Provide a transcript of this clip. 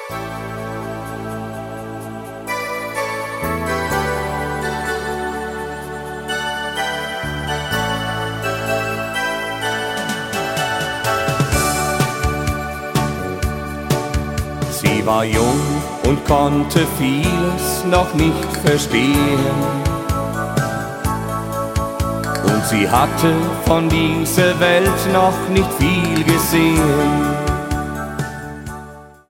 Sie war jung und konnte vieles noch nicht verstehen. Und sie hatte von dieser Welt noch nicht viel gesehen.